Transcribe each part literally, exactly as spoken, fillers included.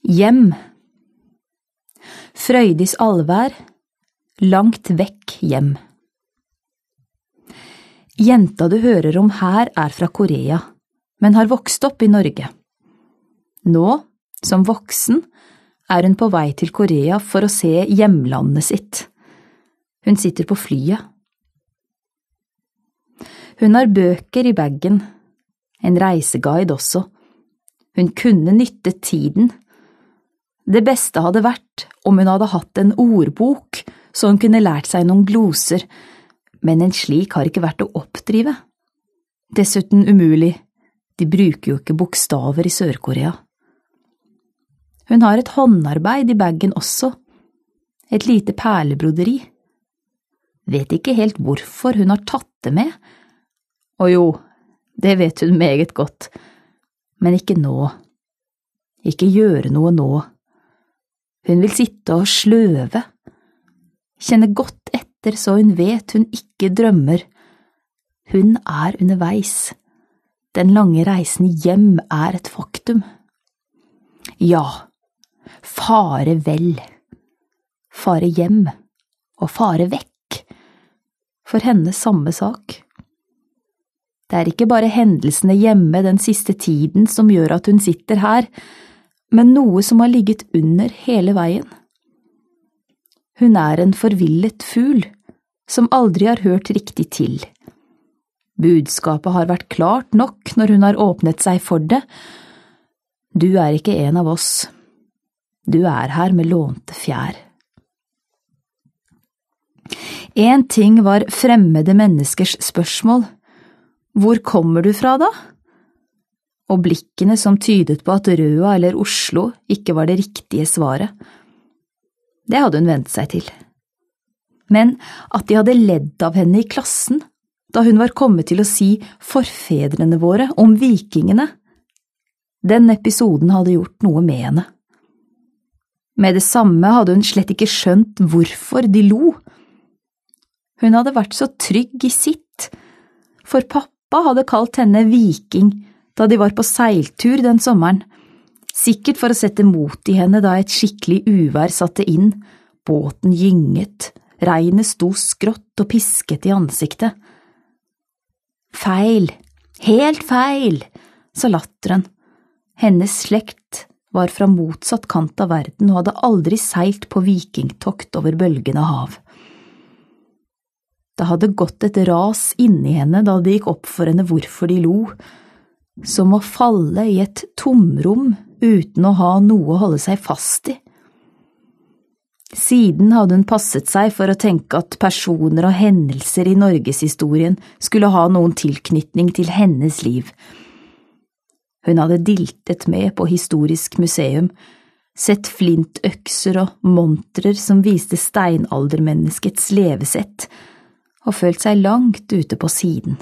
Hjem. Frøydis allvær, langt vekk hjem. Jenta du hører om her er fra Korea, men har vokst opp i Norge. Nå, som voksen, er hun på vei til Korea for å se hjemlandet sitt. Hun sitter på flyet. Hun har bøker i baggen, en reiseguide også. Hun kunne nytte tiden. Det beste hadde vært om hun hadde hatt en ordbok, så hun kunne lært seg noen gloser, men en slik har ikke vært å oppdrive. Dessuten umulig, de bruker jo ikke bokstaver i Sør-Korea. Hun har et håndarbeid i baggen også, et lite perlebroderi. Vet ikke helt hvorfor hun har tatt det med. Og jo, det vet hun meget godt, men ikke nå. Ikke gjøre noe nå. Hun vil sitte og sløve, kjenne godt etter så hun vet hun ikke drømmer. Hun er underveis. Den lange reisen hjem er et faktum. Ja, fare vel. Fare hjem og fare vekk. For henne samme sak. Det er ikke bare hendelsene hjemme den siste tiden som gjør at hun sitter her, men noe som har ligget under hele veien. Hun er en forvillet fugl, som aldri har hørt riktig til. Budskapet har vært klart nok når hun har åpnet seg for det. Du er ikke en av oss. Du er her med lånte fjær. En ting var fremmede menneskers spørsmål. Hvor kommer du fra da? Og blikkene som tydet på at Røa eller Oslo ikke var det riktige svaret. Det hadde hun vent seg til. Men at de hadde ledd av henne i klassen, da hun var kommet til å si forfedrene våre om vikingene, den episoden hadde gjort noe med henne. Med det samme hadde hun slett ikke skjønt hvorfor de lo. Hun hadde vært så trygg i sitt, for pappa hadde kalt henne viking da de var på seiltur den sommeren, sikkert for å sette mot i henne da et skikkelig uvær satte inn, båten gynget, regnet sto skrått og pisket i ansiktet. Feil, helt feil, sa latteren. Hennes slekt var fra motsatt kant av verden og hadde aldri seilt på vikingtokt over bølgende hav. Det hadde gått et ras inni henne da det gikk opp for henne hvorfor de lo, som å falle i et tomrom uten å ha noe å holde seg fast i. Siden hadde hun passet seg for å tenke at personer og hendelser i norgeshistorien skulle ha noen tilknytning til hennes liv. Hun hadde diltet med på historisk museum, sett flintøkser og montrer som viste steinaldermenneskets levesett, og følt seg langt ute på siden.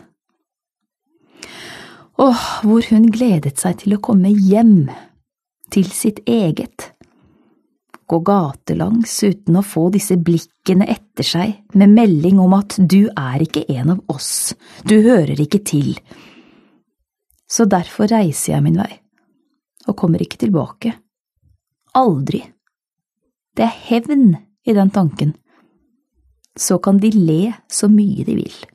Åh, hvor hun gledet seg til å komme hjem, til sitt eget. Gå gatelangs uten å få disse blikkene etter seg, med melding om at du er ikke en av oss, du hører ikke til. Så derfor reiser jeg min vei, og kommer ikke tilbake. Aldri. Det er hevn i den tanken. Så kan de le så mye de vil.